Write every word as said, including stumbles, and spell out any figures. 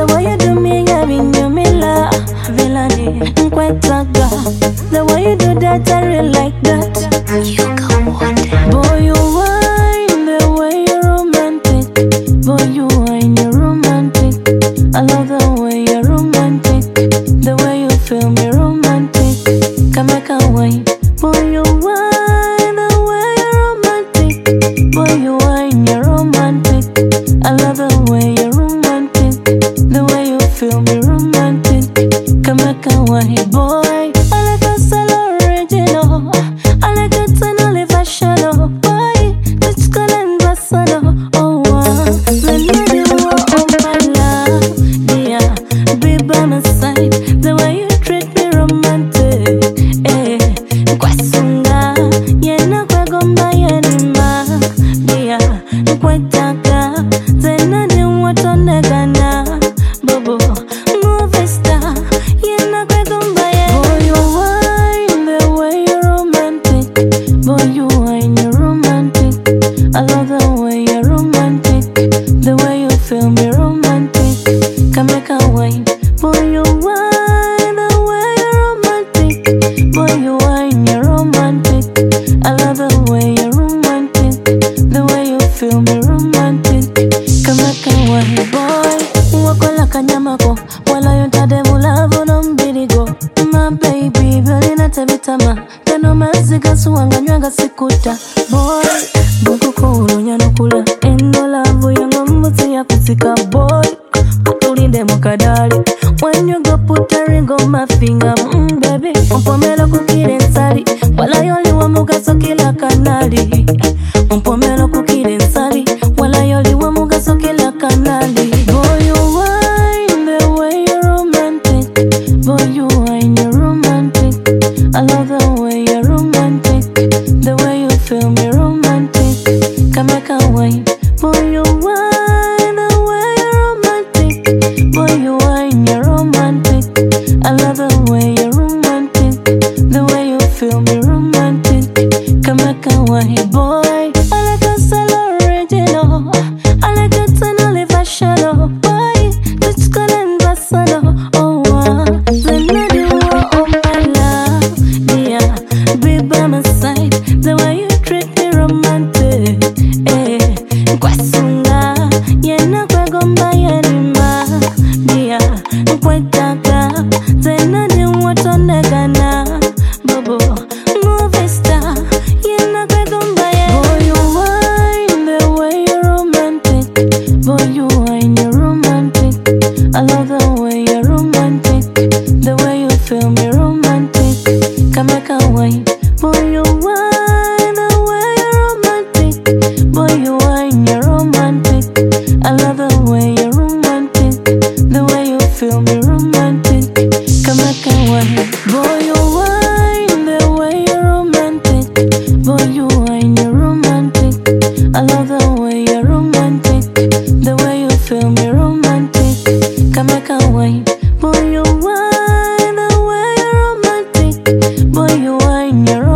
The way you do me, yeah, me you me la Villani, nkwetaga. The way you do that, I really like that. You go wonder. Boy, you whine the way you're romantic. Boy, you whine, you're romantic. I love the way you're romantic. The way you feel me romantic. Come back and wine. Boy, you whine the way you're romantic. Boy, you whine, you're romantic. I love the way you're romantic. The way you feel me romantic. Come back and wine, boy. I like a solo original. I like it and only fashion. Boy, it's good and personal. Oh, uh, let me do oh my love. Yeah, be by my side. The way you treat me romantic. Eh, kwasunga. Yena kwa gomba yenima. Yeah, kwetaka. Zena ni watonegana. Bobo, movie star. Yena kwa gomba yenima. Boy, you whine the way you're romantic. Boy, you whine, you're romantic. I love the way you're romantic. The way you feel me romantic. Come back and wine. Boy, you whine the way you're romantic. Boy, you whine, you're romantic. I love the way you're romantic. The way you feel me romantic. Come back and wine, boy. Wakola kanyamako. Wala yontade mulavu no mbirigo. My baby, belina tebitama. Tano maziga suwanga nywanga sikuta. Boy, bukukuru nyanukula. Eno lavu yango mbuzi ya kusika. Boy, kutulinde mukadali. When you go put a ring on my finger, mm, baby. Umpomelo kukire nsali. Wala yoli wa mugaso kila kanali. Umpomelo kukire nsali. Wala yoli wa mugaso kila kanali. Boy, you whine the way you're romantic. Boy, you whine, you're romantic. I love the way you're romantic. The way you feel me romantic. Come back and wine. Boy, you whine the way you're romantic. Boy, you whine, you're romantic. I love the way you're romantic. The way you feel me romantic. Come back and wine, boy. I like a solo original. I like it and only fashion. Boy, it's good and personal. Oh, uh, let me do oh my love. Yeah, be by my side. The way you treat me romantic. Eh, kwasunga. Yena kwa gomba yenima. Yeah, kwetaka. Zena ni watonegana. Bobo, movie star. Yena kwa gomba yenima. Boy, you whine the way you're romantic. Boy, you whine, you're romantic. I love the way you're romantic. The way you feel me romantic. Come back and wine. Boy, you whine the way you're romantic. Boy, you whine, you're romantic. I love the way you're romantic. The way you feel me romantic. Come back and wine. Boy, you whine the way you're romantic. Boy, you whine, you're romantic. I love the way you're romantic. The way you feel me romantic. Come back and wine. Boy, you whine the way you're romantic. Boy, you whine, you're romantic.